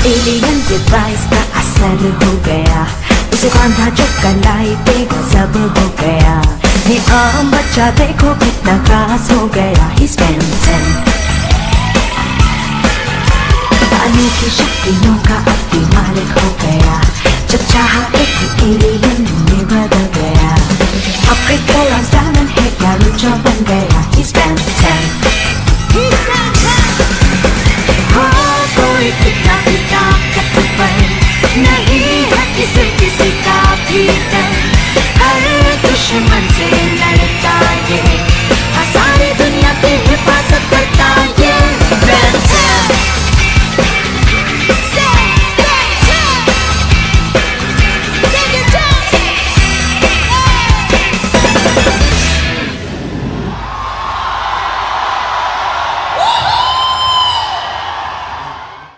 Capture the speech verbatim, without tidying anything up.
Alien device का असर हो गया, उसे बांधा जो कलाई पे गजब हो गया। ये आम बच्चा देखो कितना खास हो गया। He's Ben ten, अनूठी शक्तियों का अब भी मालिक हो गया। जब चाहा एक एलियन में बदल गया। Upgrade for our